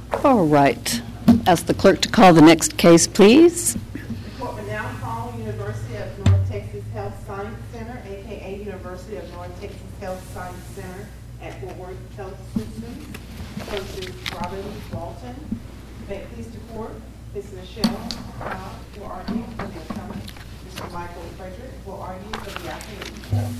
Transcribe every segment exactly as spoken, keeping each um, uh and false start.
All right. Ask the clerk to call the next case, please. The court will now call University of North Texas Health Science Center, a k a. University of North Texas Health Science Center at Fort Worth Health Systems versus Robin Walton. May it please the court, Miz Michelle Cobb will argue for the appellant. Mister Michael Frederick will argue for the appellant.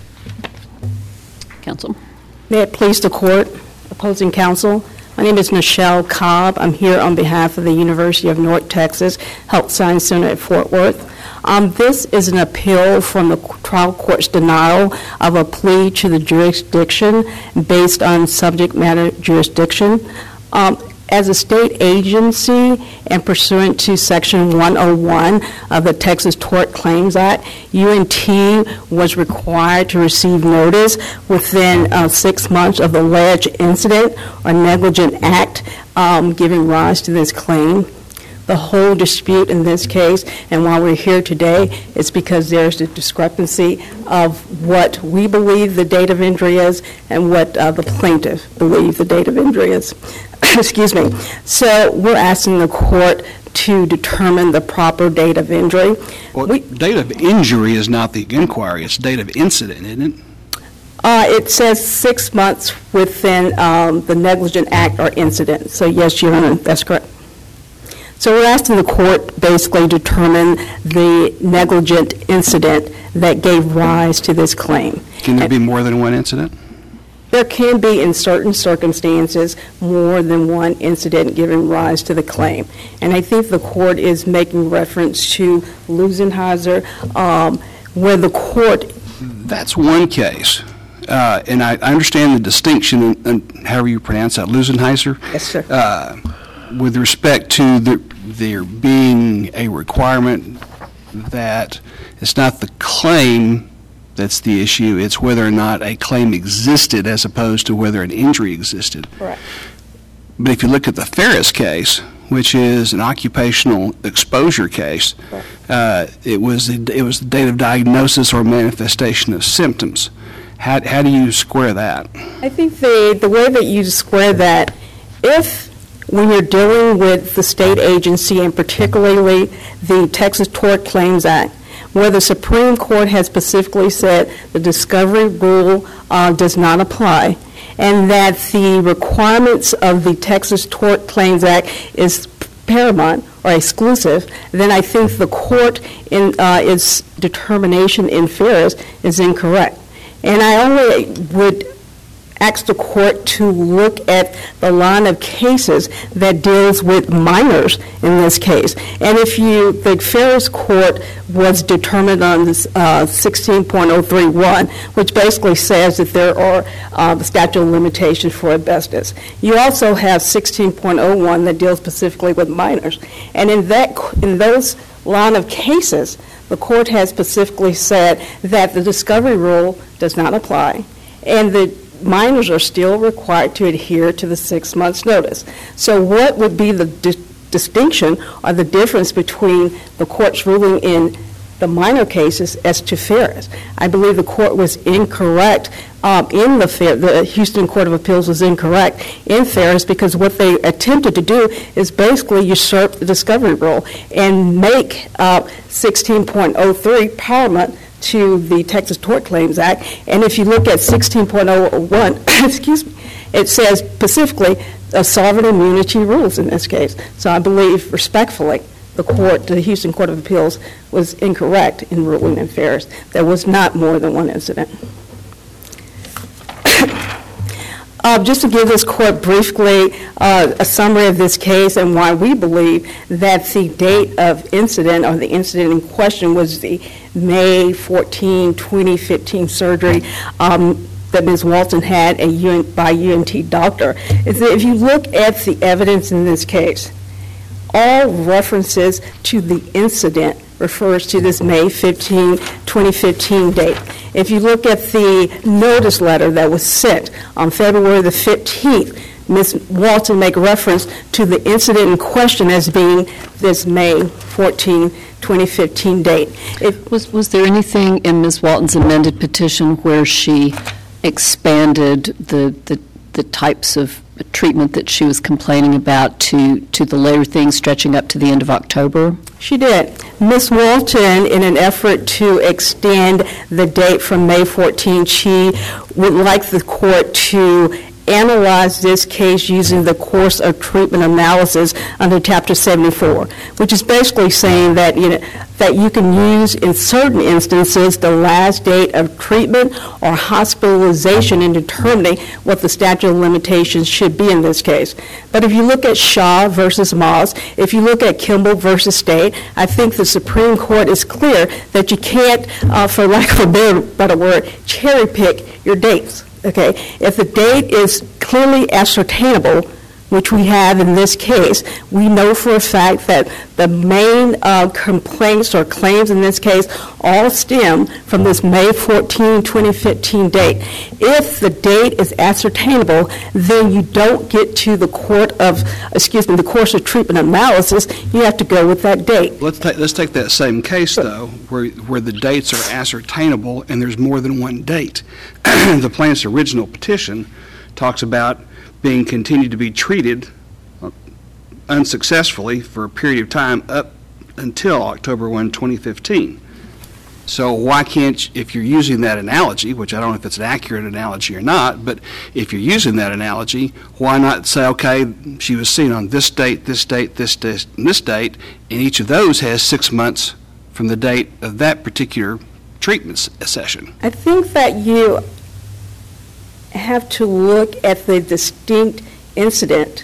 Counsel. May it please the court, opposing counsel. My name is Michelle Cobb. I'm here on behalf of the University of North Texas Health Science Center at Fort Worth. Um, this is an appeal from the trial court's denial of a plea to the jurisdiction based on subject matter jurisdiction. Um, As a state agency and pursuant to Section one oh one of the Texas Tort Claims Act, U N T was required to receive notice within uh, six months of the alleged incident or negligent act um, giving rise to this claim. The whole dispute in this case, and why we're here today, is because there's a discrepancy of what we believe the date of injury is and what uh, the plaintiff believes the date of injury is. Excuse me. So we're asking the court to determine the proper date of injury. Well, we, date of injury is not the inquiry, it's date of incident, isn't it? Uh, it says six months within um, the negligent act or incident. So yes, Your Honor, that's correct. So we're asking the court basically determine the negligent incident that gave rise to this claim. Can there and be more than one incident? There can be, in certain circumstances, more than one incident giving rise to the claim. And I think the court is making reference to Lusenheiser, um, where the court... That's one case. Uh, and I, I understand the distinction, in, in however you pronounce that, Lusenheiser. Yes, sir. Uh, with respect to the, there being a requirement that it's not the claim that's the issue, it's whether or not a claim existed as opposed to whether an injury existed. Correct. But if you look at the Ferris case, which is an occupational exposure case, uh, it was the, it was the date of diagnosis or manifestation of symptoms. How, how do you square that? I think the, the way that you square that, if when you're dealing with the state agency and particularly the Texas Tort Claims Act, where the Supreme Court has specifically said the discovery rule uh, does not apply, and that the requirements of the Texas Tort Claims Act is paramount or exclusive, then I think the court in uh, its determination in Ferris is incorrect. And I only would ask the court to look at the line of cases that deals with minors in this case. And if you, the Ferris court was determined on this uh, sixteen point oh three one, which basically says that there are uh, the statute of limitations for asbestos. You also have sixteen point oh one that deals specifically with minors. And in that, in those line of cases, the court has specifically said that the discovery rule does not apply, and the minors are still required to adhere to the six months notice. So what would be the di distinction or the difference between the court's ruling in the minor cases as to Ferris? I believe the court was incorrect um, in the Fer the Houston Court of Appeals was incorrect in Ferris, because what they attempted to do is basically usurp the discovery rule and make uh, sixteen point oh three paramount to the Texas Tort Claims Act. And if you look at sixteen point oh one, excuse me, it says specifically uh, sovereign immunity rules in this case. So I believe respectfully the court, the Houston Court of Appeals, was incorrect in ruling in Ferris. There was not more than one incident. Uh, just to give this court briefly uh, a summary of this case and why we believe that the date of incident or the incident in question was the May fourteenth, twenty fifteen surgery um, that Miz Walton had a U N by U N T doctor. Is that if you look at the evidence in this case, all references to the incident refers to this May fifteenth, twenty fifteen date. If you look at the notice letter that was sent on February the fifteenth, Miz Walton make reference to the incident in question as being this May fourteenth, twenty fifteen date. It, was, was there anything in Miz Walton's amended petition where she expanded the, the, the types of treatment that she was complaining about to, to the later things stretching up to the end of October? She did. Miz Walton, in an effort to extend the date from May fourteenth, she would like the court to analyze this case using the course of treatment analysis under Chapter seventy-four, which is basically saying that, you know, that you can use in certain instances the last date of treatment or hospitalization in determining what the statute of limitations should be in this case. But if you look at Shaw versus Moss, if you look at Kimball versus State, I think the Supreme Court is clear that you can't, uh, for lack of a better, better word, cherry pick your dates. Okay, if the date is clearly ascertainable, which we have in this case, we know for a fact that the main uh, complaints or claims in this case all stem from this May fourteenth, twenty fifteen date. If the date is ascertainable, then you don't get to the court of, excuse me, the course of treatment analysis. You have to go with that date. Let's take, let's take that same case, though, where, where the dates are ascertainable and there's more than one date. The plaintiff's original petition talks about being continued to be treated unsuccessfully for a period of time up until October first, twenty fifteen. So why can't, if you're using that analogy, which I don't know if it's an accurate analogy or not, but if you're using that analogy, why not say, okay, she was seen on this date, this date, this date, and this date, and each of those has six months from the date of that particular treatment session? I think that you have to look at the distinct incident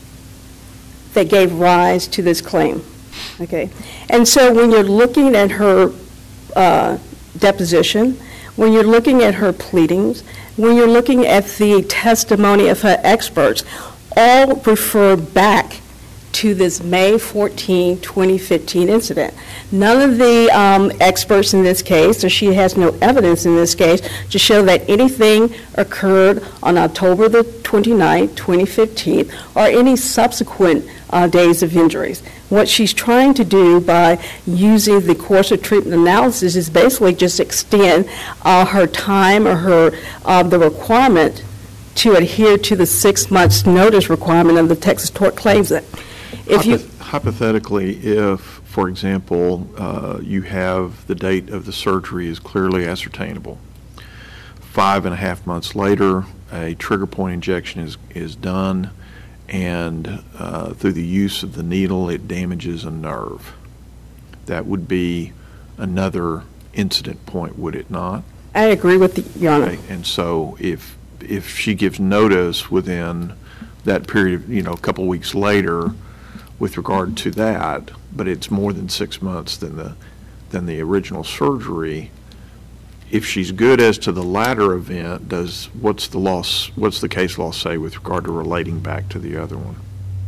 that gave rise to this claim, okay? And so when you're looking at her uh, deposition, when you're looking at her pleadings, when you're looking at the testimony of her experts, all refer back to this May fourteenth, twenty fifteen incident. None of the um, experts in this case, or she has no evidence in this case, to show that anything occurred on October the twenty-ninth, twenty fifteen, or any subsequent uh, days of injuries. What she's trying to do by using the course of treatment analysis is basically just extend uh, her time or her uh, the requirement to adhere to the six months notice requirement of the Texas Tort Claims Act. If you, hypothetically, if, for example, uh, you have the date of the surgery is clearly ascertainable, five and a half months later, a trigger point injection is, is done, and uh, through the use of the needle, it damages a nerve. That would be another incident point, would it not? I agree with the, Your Honor. Okay. And so if, if she gives notice within that period, you know, a couple of weeks later, with regard to that, but it's more than six months than the than the original surgery. If she's good as to the latter event, does what's the loss? What's the case law say with regard to relating back to the other one?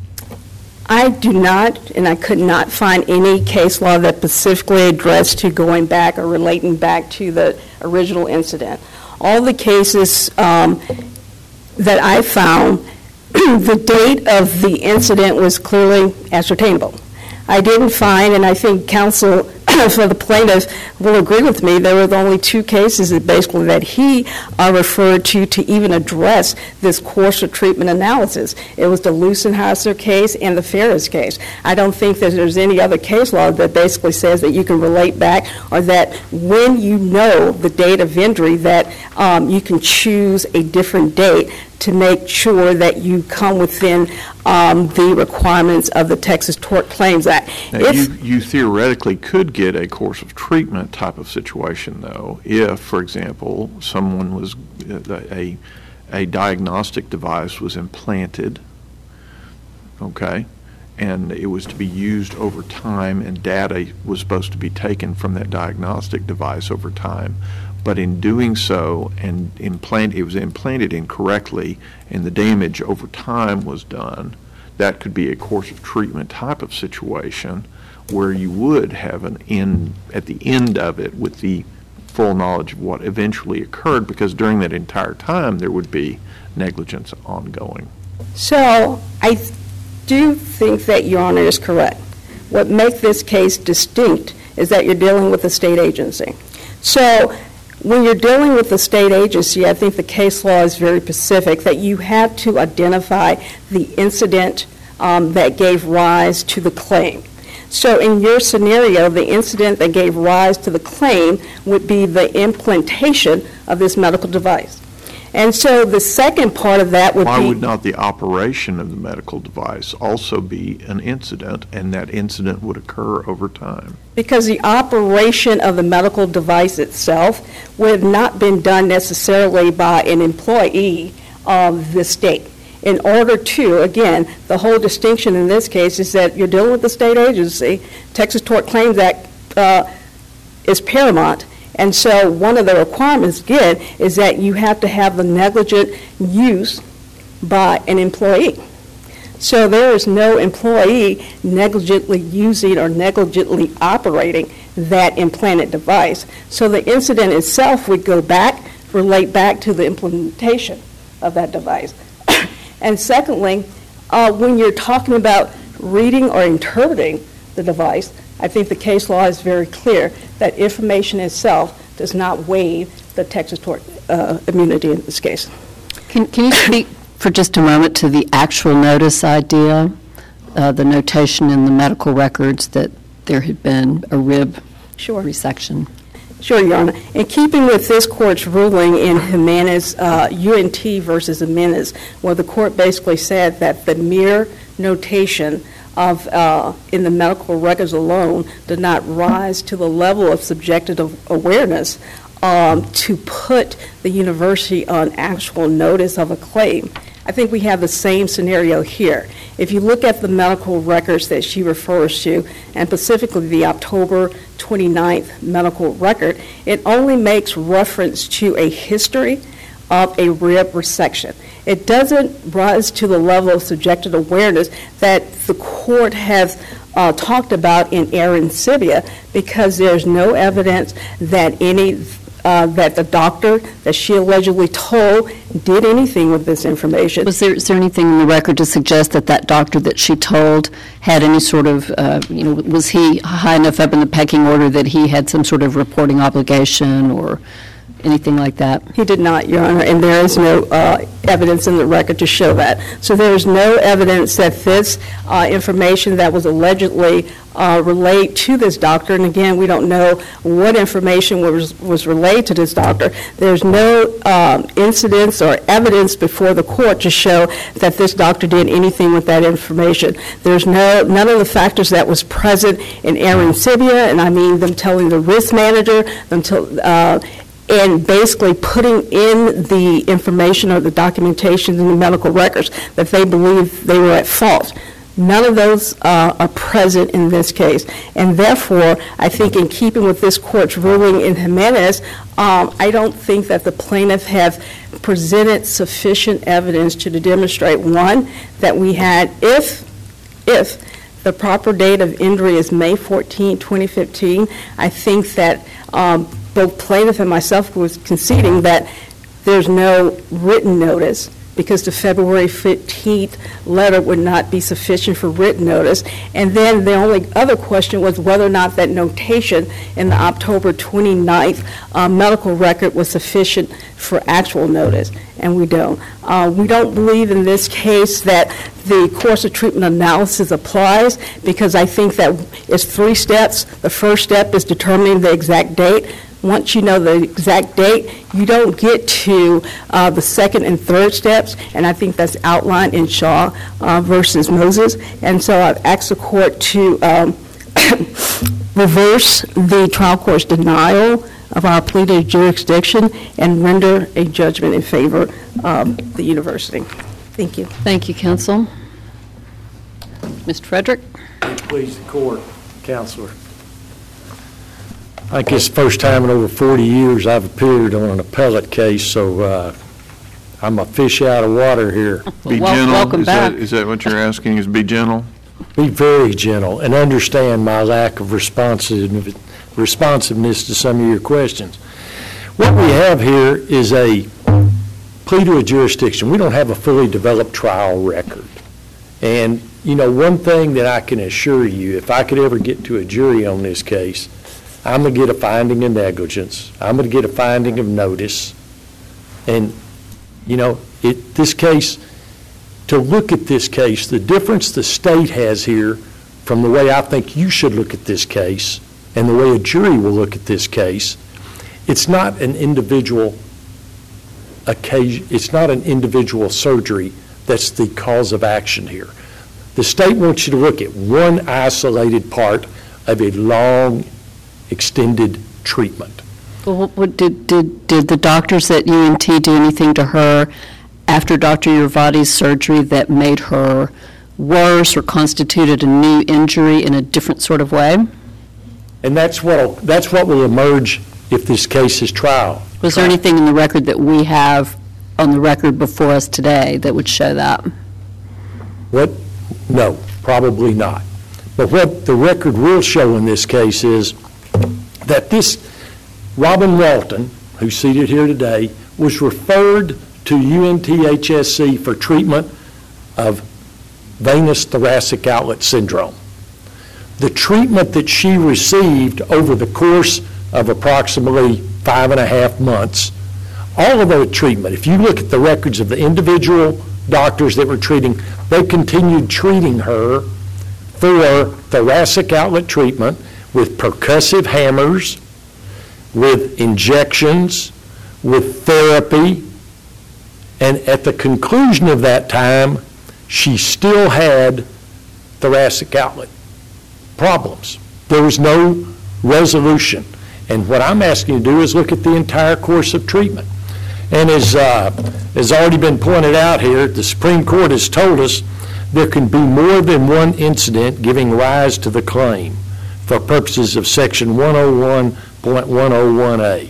I do not, and I could not find any case law that specifically addressed to going back or relating back to the original incident. All the cases um, that I found, the date of the incident was clearly ascertainable. I didn't find, and I think counsel for the plaintiff will agree with me, there were the only two cases that basically that he uh, referred to to even address this course of treatment analysis. It was the Lucenhauser case and the Ferris case. I don't think that there's any other case law that basically says that you can relate back, or that when you know the date of injury that um, you can choose a different date to make sure that you come within um, the requirements of the Texas Tort Claims Act. Now, if, you, you theoretically could get a course of treatment type of situation, though, if, for example, someone was, a, a diagnostic device was implanted, okay, and it was to be used over time, and data was supposed to be taken from that diagnostic device over time. But in doing so, and implant, it was implanted incorrectly, and the damage over time was done, that could be a course of treatment type of situation where you would have an end, at the end of it, with the full knowledge of what eventually occurred, because during that entire time there would be negligence ongoing. So I th- do think that Your Honor is correct. What makes this case distinct is that you're dealing with a state agency. So when you're dealing with the state agency, I think the case law is very specific that you have to identify the incident um, that gave rise to the claim. So in your scenario, the incident that gave rise to the claim would be the implantation of this medical device. And so the second part of that would Why be... would not the operation of the medical device also be an incident, and that incident would occur over time? Because the operation of the medical device itself would have not been done necessarily by an employee of the state. In order to, again, the whole distinction in this case is that you're dealing with the state agency. Texas Tort Claims Act uh, is paramount. And so one of the requirements, again, is that you have to have the negligent use by an employee. So there is no employee negligently using or negligently operating that implanted device. So the incident itself would go back, relate back to the implementation of that device. And secondly, uh, when you're talking about reading or interpreting the device, I think the case law is very clear that information itself does not waive the Texas tort uh, immunity in this case. Can, can you speak for just a moment to the actual notice idea, uh, the notation in the medical records that there had been a rib Sure. resection? Sure, Your Honor. In keeping with this court's ruling in Jimenez, uh, U N T versus Jimenez, where the court basically said that the mere notation of uh, in the medical records alone did not rise to the level of subjective awareness um, to put the university on actual notice of a claim. I think we have the same scenario here. If you look at the medical records that she refers to, and specifically the October twenty-ninth medical record, it only makes reference to a history of a rib resection. It doesn't rise to the level of subjective awareness that the court has uh, talked about in Arancibia, because there's no evidence that any Uh, that the doctor that she allegedly told did anything with this information. Was there, is there anything in the record to suggest that that doctor that she told had any sort of, uh, you know, was he high enough up in the pecking order that he had some sort of reporting obligation or anything like that? He did not, Your Honor, and there is no uh, evidence in the record to show that. So there is no evidence that this uh, information that was allegedly uh, relayed to this doctor, and again, we don't know what information was, was relayed to this doctor. There's no um, incidents or evidence before the court to show that this doctor did anything with that information. There's no, none of the factors that was present in Arancibia, and I mean them telling the risk manager, them to, uh, and basically putting in the information or the documentation in the medical records that they believe they were at fault. None of those uh, are present in this case. And therefore, I think in keeping with this court's ruling in Jimenez, um, I don't think that the plaintiff have presented sufficient evidence to demonstrate, one, that we had, if, if the proper date of injury is May fourteenth, twenty fifteen, I think that um, both plaintiff and myself was conceding that there's no written notice, because the February fifteenth letter would not be sufficient for written notice. And then the only other question was whether or not that notation in the October twenty-ninth uh, medical record was sufficient for actual notice, and we don't. Uh, we don't believe in this case that the course of treatment analysis applies, because I think that it's three steps. The first step is determining the exact date. Once you know the exact date, you don't get to uh, the second and third steps, and I think that's outlined in Shaw uh, versus Moses. And so I've asked the court to um, reverse the trial court's denial of our plea to jurisdiction and render a judgment in favor of the university. Thank you. Thank you, counsel. Mister Frederick? Please, the court, counselor. I think it's the first time in over forty years I've appeared on an appellate case, so uh, I'm a fish out of water here. Be Well, gentle. welcome Is that- back. Is that what you're asking, is be gentle? Be very gentle and understand my lack of responsive, responsiveness to some of your questions. What we have here is a plea to a jurisdiction. We don't have a fully developed trial record. And, you know, one thing that I can assure you, if I could ever get to a jury on this case, I'm going to get a finding of negligence. I'm going to get a finding of notice. And, you know, it, this case, to look at this case, the difference the state has here from the way I think you should look at this case and the way a jury will look at this case, it's not an individual occasion, it's not an individual surgery that's the cause of action here. The state wants you to look at one isolated part of a long, extended treatment. Well, what- what, did, did, did the doctors at U N T do anything to her after Doctor Yervati's surgery that made her worse or constituted a new injury in a different sort of way? And that's what that's what will emerge if this case is trial. Was there anything in the record that we have on the record before us today that would show that? What? No, probably not. But what the record will show in this case is that this Robin Walton, who's seated here today, was referred to U N T H S C for treatment of venous thoracic outlet syndrome. The treatment that she received over the course of approximately five and a half months, all of the treatment, if you look at the records of the individual doctors that were treating, they continued treating her for thoracic outlet treatment with percussive hammers, with injections, with therapy, and at the conclusion of that time, she still had thoracic outlet problems. There was no resolution. And what I'm asking you to do is look at the entire course of treatment. And as uh, has already been pointed out here, the Supreme Court has told us there can be more than one incident giving rise to the claim for purposes of Section one oh one point one oh one A.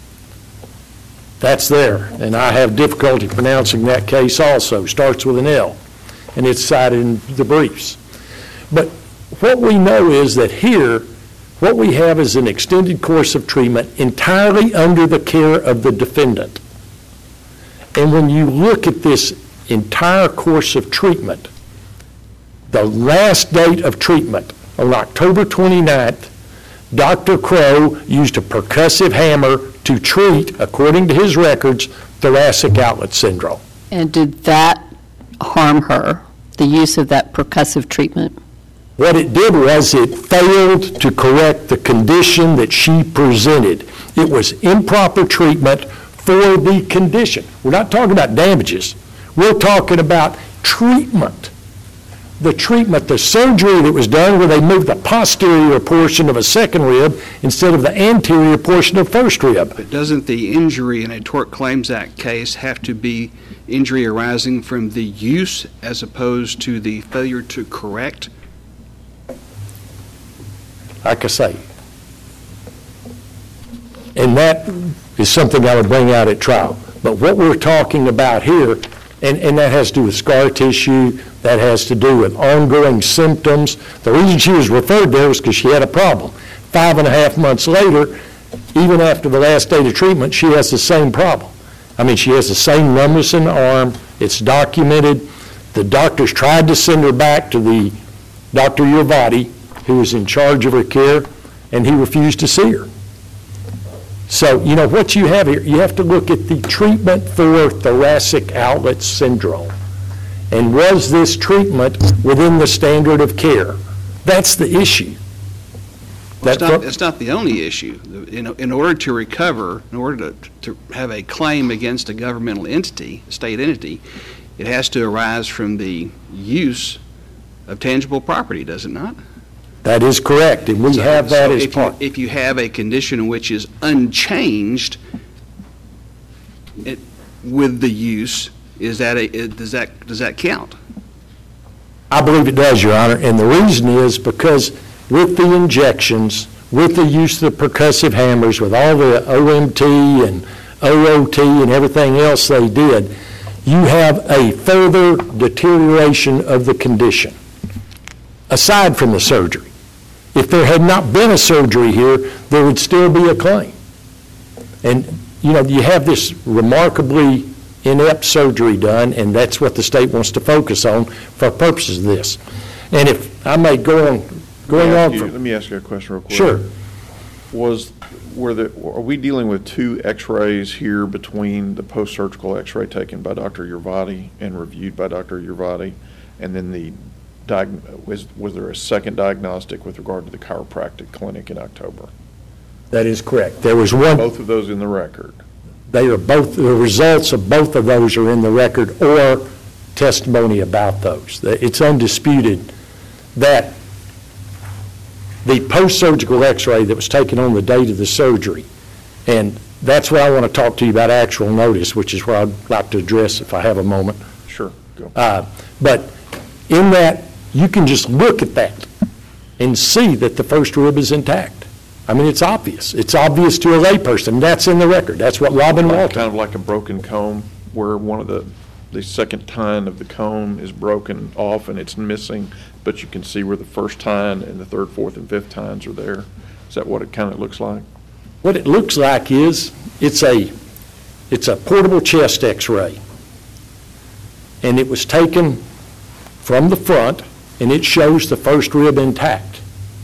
That's there, and I have difficulty pronouncing that case also. Starts with an L, and it's cited in the briefs. But what we know is that here, what we have is an extended course of treatment entirely under the care of the defendant. And when you look at this entire course of treatment, the last date of treatment, on October twenty-ninth, Doctor Crow used a percussive hammer to treat, according to his records, thoracic outlet syndrome. And did that harm her, the use of that percussive treatment? What it did was it failed to correct the condition that she presented. It was improper treatment for the condition. We're not talking about damages. We're talking about treatment. The treatment, the surgery that was done where they moved the posterior portion of a second rib instead of the anterior portion of first rib. But doesn't the injury in a Tort Claims Act case have to be injury arising from the use as opposed to the failure to correct? Like I say. And that is something I would bring out at trial. But what we're talking about here, and, and that has to do with scar tissue, that has to do with ongoing symptoms. The reason she was referred there was because she had a problem. Five and a half months later, even after the last date of treatment, she has the same problem. I mean, she has the same numbness in the arm. It's documented. The doctors tried to send her back to the Doctor Yervati, who was in charge of her care, and he refused to see her. So, you know, what you have here, you have to look at the treatment for thoracic outlet syndrome. And was this treatment within the standard of care? That's the issue. Well, it's, That's not, what- it's not the only issue. In, in order to recover, in order to, to have a claim against a governmental entity, state entity, it has to arise from the use of tangible property, does it not? That is correct, and we So- have that so as if part. You, if you have a condition which is unchanged it, with the use, is that a, it- does that does that count? I believe it does, Your Honor, and the reason is because with the injections, with the use of the percussive hammers, with all the O M T and O O T and everything else they did, you have a further deterioration of the condition, aside from the surgery. If there had not been a surgery here, there would still be a claim. And, you know, you have this remarkably inept surgery done, and that's what the state wants to focus on for purposes of this. And if I may go on, going Let on me ask you- from... Let me ask you a question real quick. Sure. Was, were the, are we dealing with two x-rays here between the post-surgical x-ray taken by Doctor Yervati and reviewed by Doctor Yervati, and then the, diag- was, was there a second diagnostic with regard to the chiropractic clinic in October? That is correct. There was one. Both of those in the record? They are both, the results of both of those are in the record or testimony about those. It's undisputed that the post-surgical x-ray that was taken on the date of the surgery, and that's where I want to talk to you about actual notice, which is where I'd like to address if I have a moment. Sure, go. Uh, but in that, you can just look at that and see that the first rib is intact. I mean, it's obvious. It's obvious to a layperson. That's in the record. That's what Robin Like- Walton. Kind of like a broken comb, where one of the, the second tine of the comb is broken off and it's missing, but you can see where the first tine and the third, fourth, and fifth tines are there. Is that what it kind of looks like? What it looks like is, it's a, it's a portable chest x-ray. And it was taken from the front, and it shows the first rib intact.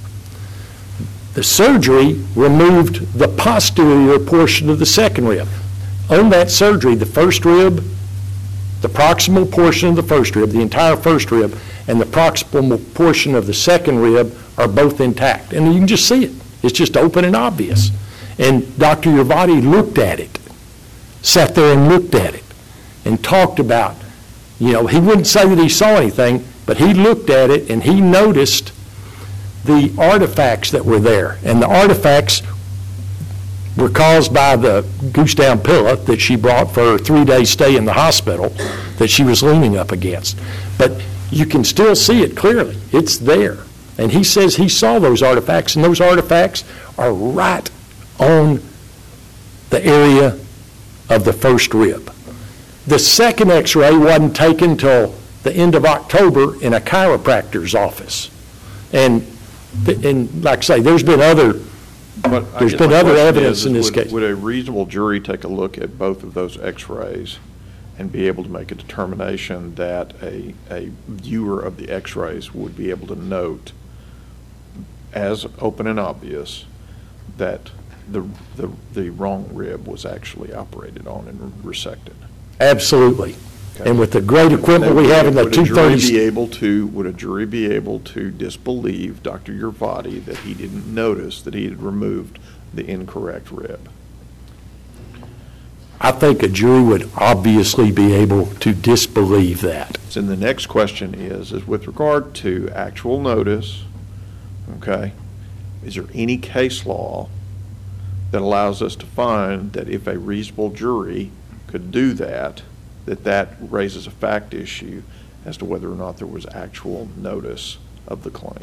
The surgery removed the posterior portion of the second rib. On that surgery, the first rib, the proximal portion of the first rib, the entire first rib, and the proximal portion of the second rib are both intact. And you can just see it. It's just open and obvious. And Doctor Yervati looked at it, sat there and looked at it, and talked about, you know, he wouldn't say that he saw anything, but he looked at it and he noticed the artifacts that were there. And the artifacts were caused by the goose down pillow that she brought for her three-day stay in the hospital that she was leaning up against. But you can still see it clearly. It's there. And he says he saw those artifacts, and those artifacts are right on the area of the first rib. The second x-ray wasn't taken till the end of October in a chiropractor's office. And, th- and like I say, there's been other But I There's guess been my other question evidence is, in this would- case. Would a reasonable jury take a look at both of those x-rays and be able to make a determination that a, a viewer of the x-rays would be able to note as open and obvious that the, the, the wrong rib was actually operated on and resected? Absolutely. Okay. And with the great equipment we have in the two Would a jury be thirty, able to, would a jury be able to disbelieve Doctor Yervati that he didn't notice that he had removed the incorrect rib? I think a jury would obviously be able to disbelieve that. So the next question is, is with regard to actual notice, okay, is there any case law that allows us to find that if a reasonable jury could do that, that that raises a fact issue as to whether or not there was actual notice of the claim?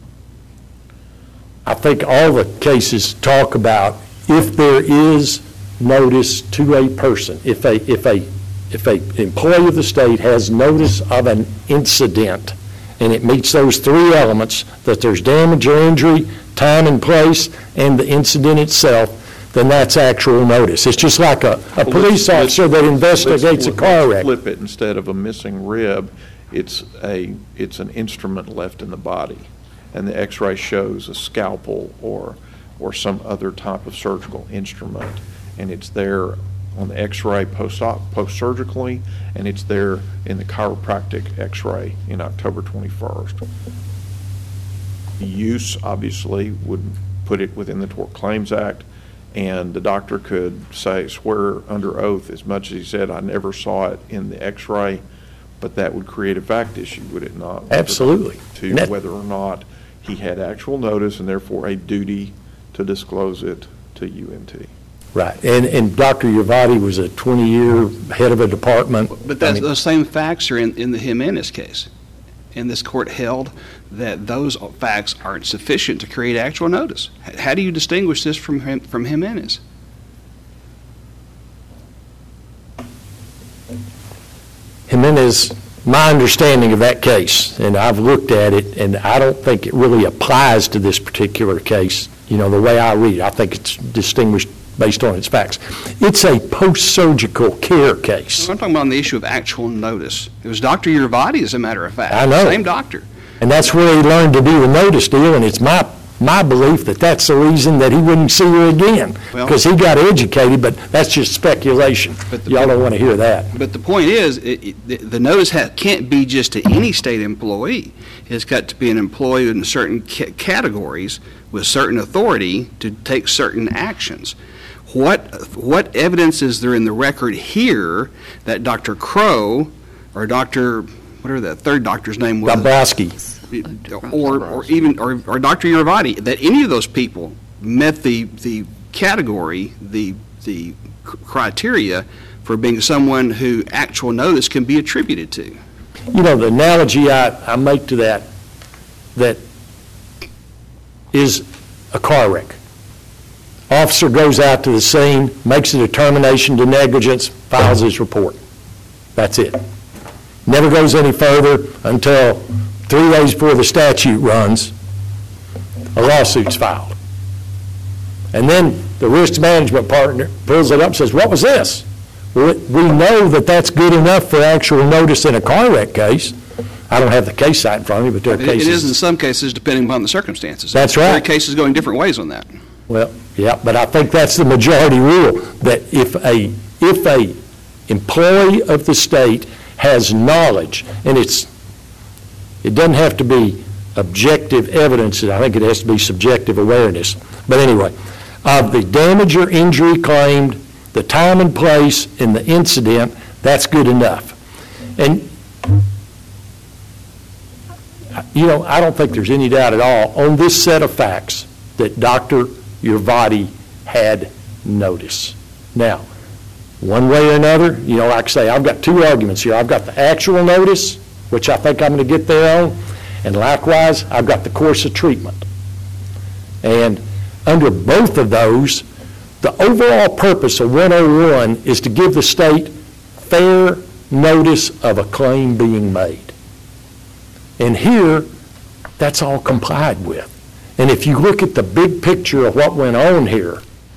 I think all the cases talk about if there is notice to a person, if a, if a, if a employee of the state has notice of an incident, and it meets those three elements, that there's damage or injury, time and place, and the incident itself, then that's actual notice. It's just like a, a Well, police let's- officer that let's- investigates a let's car wreck. Flip it, instead of a missing rib, it's a, it's an instrument left in the body. And the x-ray shows a scalpel or, or some other type of surgical instrument. And it's there on the x-ray post-op, post-surgically, and it's there in the chiropractic x-ray in October twenty-first. The use, obviously, would put it within the Tort Claims Act, and the doctor could say, swear under oath, as much as he said, I never saw it in the x-ray, but that would create a fact issue, would it not? Absolutely. To And that- whether or not he had actual notice and therefore a duty to disclose it to U N T. Right, and, and Doctor Yervati was a twenty-year head of a department. But I that's, mean, those same facts are in, in the Jimenez case. And this court held that those facts aren't sufficient to create actual notice. H- How do you distinguish this from, Jim- from Jimenez? Jimenez, my understanding of that case, and I've looked at it, and I don't think it really applies to this particular case, you know, the way I read it. I think it's distinguished based on its facts. It's a post-surgical care case. I'm talking about on the issue of actual notice. It was Doctor Yervati, as a matter of fact. I know. Same doctor. And that's where he learned to do the notice deal, and it's my, my belief that that's the reason that he wouldn't see her again, Well- because he got educated, but that's just speculation. But the- Y'all don't want to hear that. But the point is, it- it- the the notice ha- can't be just to any state employee. It's got to be an employee in certain ca- categories with certain authority to take certain actions. What, what evidence is there in the record here that Doctor Crow or Doctor, whatever that third doctor's name was? Dombrowski. Or, or even, or, or Doctor Yeravati, that any of those people met the, the category, the, the c- criteria for being someone who actual notice can be attributed to. You know, the analogy I, I make to that, that is a car wreck. Officer goes out to the scene, makes a determination to negligence, files his report. That's it. Never goes any further until three days before the statute runs, a lawsuit's filed. And then the risk management partner pulls it up and says, what was this? Well, we know that that's good enough for actual notice in a car wreck case. I don't have the case site in front of me, but there are It- cases. It is in some cases, depending upon the circumstances. That's There are right. cases going different ways on that. Well, yeah, but I think that's the majority rule, that if a, if a employee of the state has knowledge, and it's, it doesn't have to be objective evidence, I think it has to be subjective awareness. But anyway, of the damage or injury claimed, the time and place in the incident, that's good enough. And, you know, I don't think there's any doubt at all on this set of facts that Doctor Yeravati had notice. Now, one way or another, you know, like I say, I've got two arguments here. I've got the actual notice, which I think I'm going to get there on, and likewise, I've got the course of treatment. And under both of those, the overall purpose of one oh one is to give the state fair notice of a claim being made. And here, that's all complied with. And if you look at the big picture of what went on here,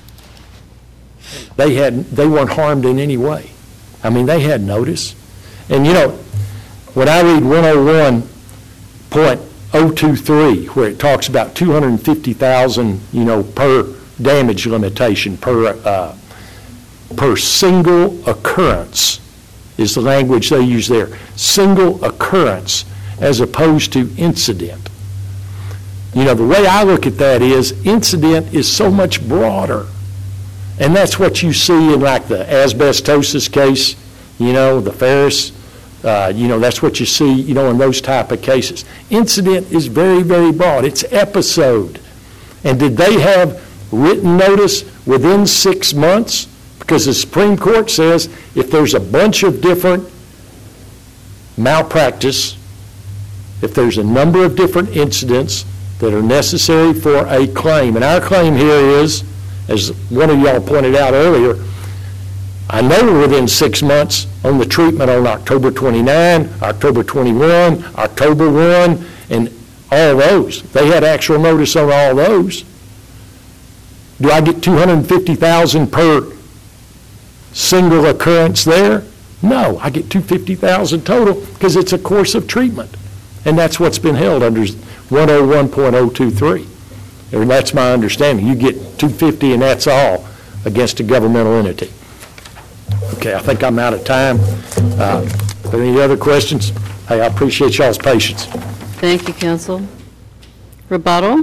they had they weren't harmed in any way. I mean, they had notice. And you know, when I read one oh one point oh two three, where it talks about two hundred fifty thousand, you know, per damage limitation, per uh, per single occurrence, is the language they use there. Single occurrence as opposed to incident. You know, the way I look at that is incident is so much broader. And that's what you see in like the asbestosis case, you know, the Ferris, uh, you know, that's what you see, you know, in those type of cases. Incident is very, very broad. It's episode. And did they have written notice within six months? Because the Supreme Court says if there's a bunch of different malpractice, if there's a number of different incidents that are necessary for a claim, and our claim here is, as one of y'all pointed out earlier, I know we're within six months on the treatment on October twenty-ninth, October twenty-first, October first, and all those. They had actual notice on all those. Do I get two hundred fifty thousand dollars per single occurrence there? No, I get two hundred fifty thousand dollars total because it's a course of treatment. And that's what's been held under one oh one point oh two three. And that's my understanding. You get two hundred fifty and that's all against a governmental entity. Okay, I think I'm out of time. Uh, are there any other questions? Hey, I appreciate y'all's patience. Thank you, counsel. Rebuttal?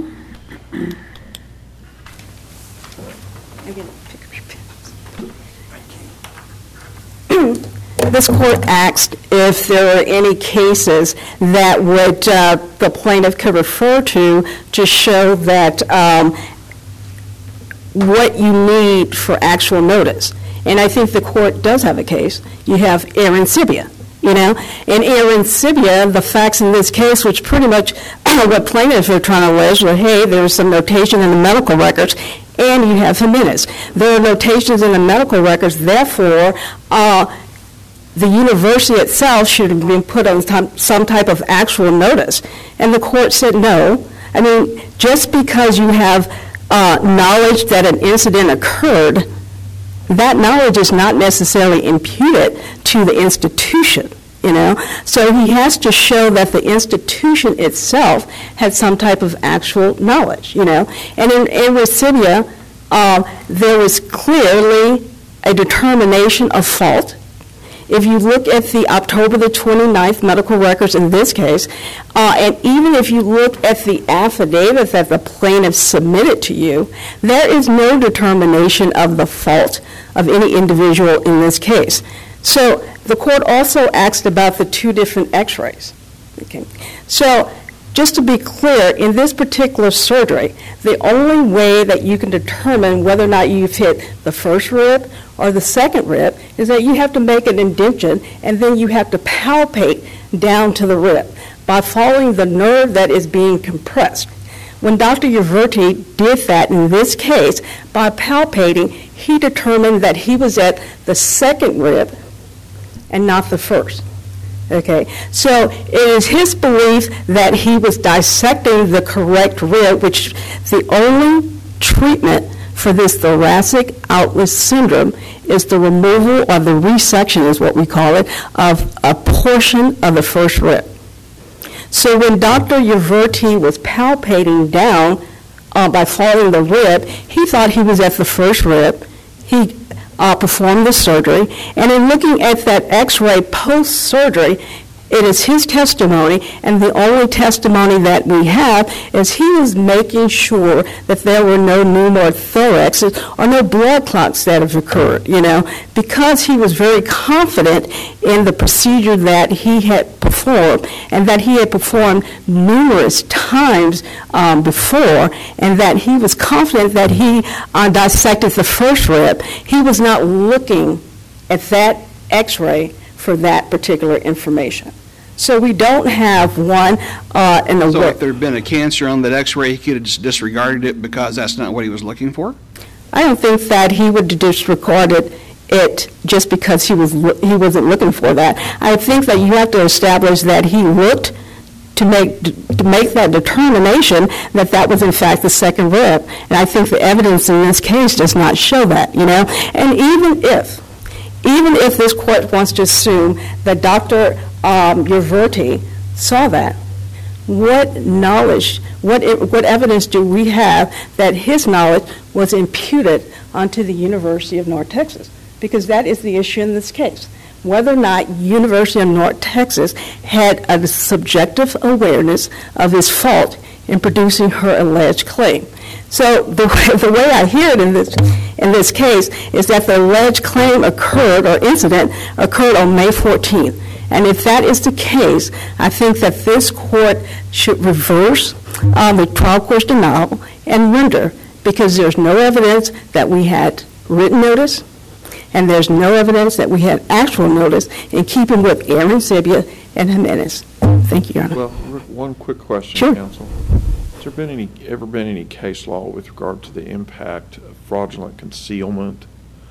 This court asked if there were any cases that would, uh, the plaintiff could refer to to show that um, what you need for actual notice. And I think the court does have a case. You have Aaron Sibia, you know. In Aaron Sibia, the facts in this case, which pretty much what plaintiffs are trying to allege, were, hey, there's some notation in the medical records, and you have Jimenez. There are notations in the medical records, therefore, uh, the university itself should have been put on some type of actual notice. And the court said no. I mean, just because you have uh, knowledge that an incident occurred, that knowledge is not necessarily imputed to the institution. you know? So he has to show that the institution itself had some type of actual knowledge, you know? And in, in Residia, uh, there was clearly a determination of fault. If you look at the October the twenty-ninth medical records in this case, uh, and even if you look at the affidavit that the plaintiff submitted to you, there is no determination of the fault of any individual in this case. So the court also asked about the two different x-rays. Okay. So just to be clear, in this particular surgery, the only way that you can determine whether or not you've hit the first rib or the second rib is that you have to make an indention and then you have to palpate down to the rib by following the nerve that is being compressed. When Doctor Uverti did that in this case, by palpating, he determined that he was at the second rib and not the first. Okay, so it is his belief that he was dissecting the correct rib, which the only treatment for this thoracic outlet syndrome is the removal or the resection, is what we call it, of a portion of the first rib. So when Doctor Uverti was palpating down uh, by following the rib, he thought he was at the first rib. He uh, performed the surgery, and in looking at that x-ray post-surgery, it is his testimony, and the only testimony that we have is he was making sure that there were no pneumothoraxes or no blood clots that have occurred, you know, because he was very confident in the procedure that he had performed and that he had performed numerous times um, before, and that he was confident that he uh, dissected the first rib. He was not looking at that x-ray for that particular information. So we don't have one uh, in the... So if there had been a cancer on that x-ray, he could have just disregarded it because that's not what he was looking for? I don't think that he would have disregarded it just because he, was, he wasn't looking for that. I think that you have to establish that he looked to make, to make that determination that that was in fact the second rib. And I think the evidence in this case does not show that, you know. And even if, even if this court wants to assume that Doctor Um, Uverti saw that, what knowledge, what, what evidence do we have that his knowledge was imputed onto the University of North Texas? Because that is the issue in this case. Whether or not University of North Texas had a subjective awareness of his fault in producing her alleged claim. So the way, the way I hear it in this, in this case is that the alleged claim occurred, or incident occurred on May fourteenth. And if that is the case, I think that this court should reverse um, the trial court's denial and render, because there's no evidence that we had written notice, and there's no evidence that we had actual notice in keeping with Arencibia and Jimenez. Thank you, Your Honor. Well, one quick question, Sure. counsel. Has there been any, ever been any case law with regard to the impact of fraudulent concealment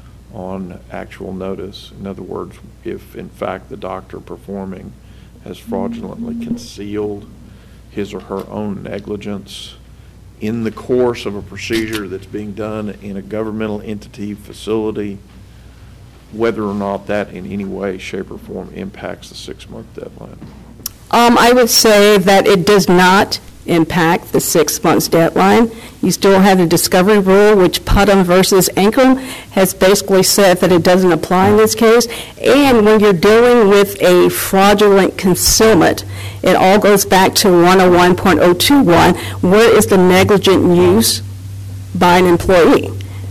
on actual notice? In other words, if in fact the doctor performing has fraudulently concealed his or her own negligence in the course of a procedure that's being done in a governmental entity facility, whether or not that in any way, shape, or form impacts the six-month deadline? Um, I would say that it does not impact the six months deadline. You still have the discovery rule, which Putnam versus Ankrum has basically said that it doesn't apply in this case. And when you're dealing with a fraudulent concealment, it all goes back to one oh one point oh two one, where is the negligent use by an employee?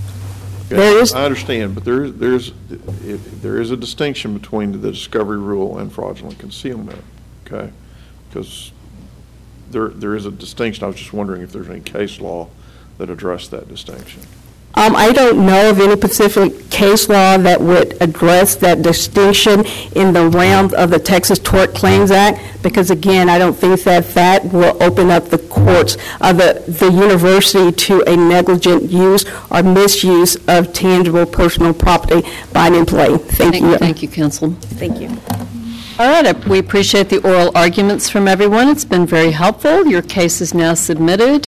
There is, I understand, but there, there's, it, there is a distinction between the discovery rule and fraudulent concealment, okay? Because there, there is a distinction. I was just wondering if there's any case law that addressed that distinction. Um, I don't know of any specific case law that would address that distinction in the realm of the Texas Tort Claims Act, because again, I don't think that that will open up the courts, uh, the, the university to a negligent use or misuse of tangible personal property by an employee. Thank, Thank you. Thank you, counsel. Thank you. All right, we appreciate the oral arguments from everyone. It's been very helpful. Your case is now submitted.